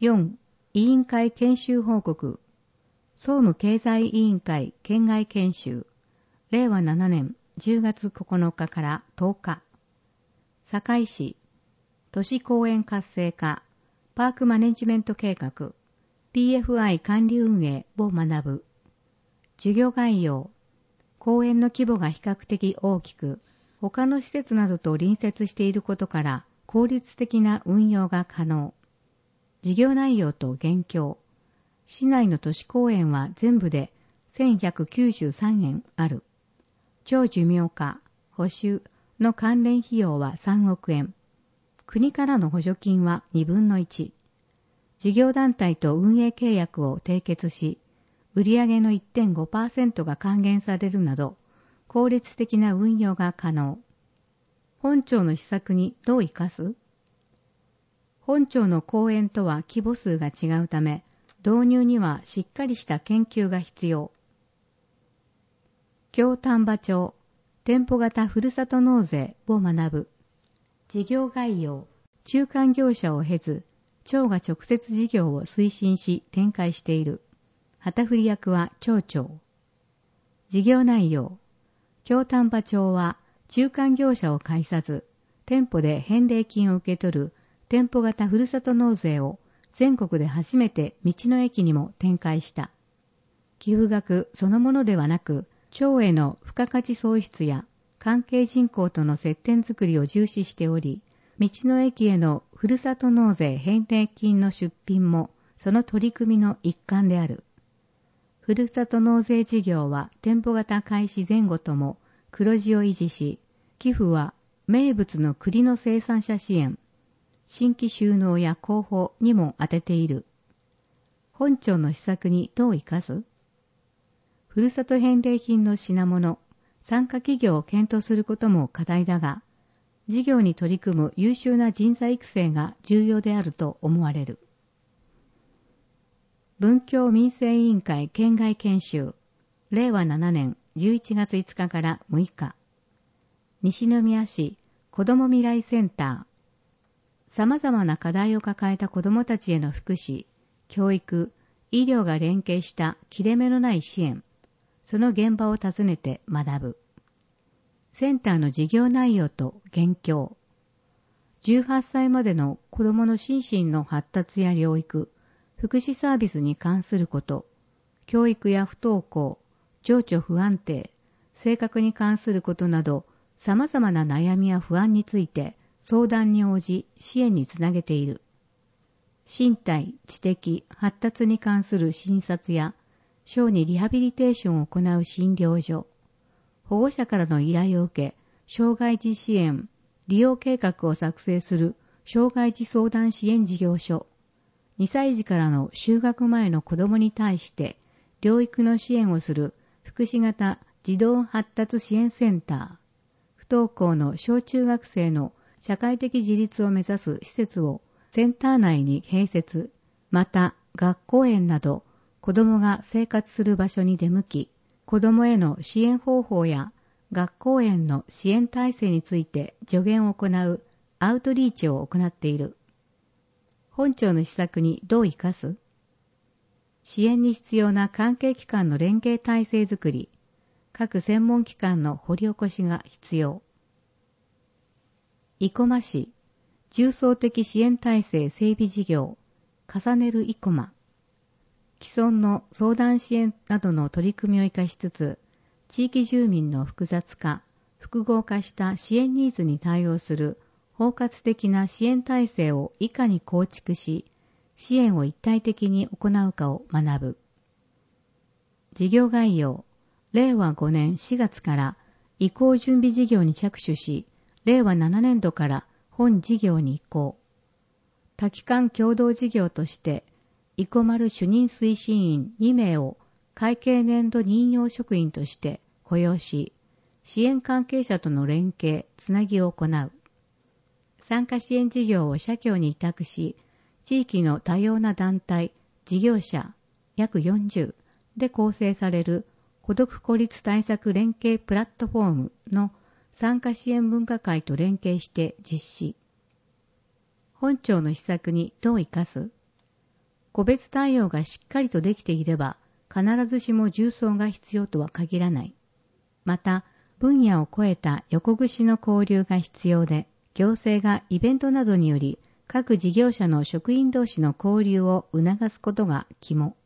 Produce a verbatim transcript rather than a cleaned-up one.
よん. 委員会研修報告。総務経済委員会県外研修。れいわななねんじゅうがつここのかからとおか。堺市、都市公園活性化、パークマネジメント計画、ピーエフアイ 管理運営を学ぶ。授業概要。公園の規模が比較的大きく、他の施設などと隣接していることから効率的な運用が可能。事業内容と現況。市内の都市公園は全部でせんひゃくきゅうじゅうさんえんある。長寿命化、補修の関連費用はさんおくえん。国からの補助金はにぶんのいち。事業団体と運営契約を締結し、売上の いってんごパーセント が還元されるなど、効率的な運用が可能。本庁の施策にどう生かす？本庁の公園とは規模数が違うため、導入にはしっかりした研究が必要。京丹波町、店舗型ふるさと納税を学ぶ。事業概要。中間業者を経ず、町が直接事業を推進し展開している。旗振り役は町長。事業内容。京丹波町は中間業者を介さず、店舗で返礼金を受け取る店舗型ふるさと納税を全国で初めて道の駅にも展開した。寄付額そのものではなく、町への付加価値創出や関係人口との接点づくりを重視しており、道の駅へのふるさと納税返礼金の出品もその取り組みの一環である。ふるさと納税事業は店舗型開始前後とも黒字を維持し、寄付は名物の栗の生産者支援、新規収納や広報にも当てている。本庁の施策にどう生かす？ふるさと返礼品の品物、参加企業を検討することも課題だが、事業に取り組む優秀な人材育成が重要であると思われる。文教民生委員会県外研修、れいわななねんじゅういちがついつかからむいか。西宮市子ども未来センター。様々な課題を抱えた子どもたちへの福祉、教育、医療が連携した切れ目のない支援、その現場を訪ねて学ぶ。センターの事業内容と現況。じゅうはっさいまでの子どもの心身の発達や療育、福祉サービスに関すること、教育や不登校、情緒不安定、性格に関することなど、様々な悩みや不安について相談に応じ支援につなげている。身体、知的、発達に関する診察や、小児リハビリテーションを行う診療所、保護者からの依頼を受け、障害児支援、利用計画を作成する障害児相談支援事業所、にさいじからの就学前の子どもに対して療育の支援をする福祉型児童発達支援センター、不登校の小中学生の社会的自立を目指す施設をセンター内に併設、また学校園など子どもが生活する場所に出向き、子どもへの支援方法や学校園の支援体制について助言を行うアウトリーチを行っている。本庁の施策にどう生かす？支援に必要な関係機関の連携体制づくり、各専門機関の掘り起こしが必要。生駒市、重層的支援体制整備事業、重ねる生駒。既存の相談支援などの取り組みを生かしつつ、地域住民の複雑化、複合化した支援ニーズに対応する包括的な支援体制をいかに構築し、支援を一体的に行うかを学ぶ。事業概要、れいわごねんしがつから移行準備事業に着手し、れいわななねんどから本事業に移行。多機関共同事業として、生駒主任推進員にめいを会計年度任用職員として雇用し、支援関係者との連携、つなぎを行う。参加支援事業を社協に委託し、地域の多様な団体、事業者、約よんじゅうで構成される孤独孤立対策連携プラットフォームの参加支援分科会と連携して実施。本庁の施策にどう生かす？ 個別対応がしっかりとできていれば、必ずしも重装が必要とは限らない。また、分野を超えた横串の交流が必要で、行政がイベントなどにより各事業者の職員同士の交流を促すことが肝。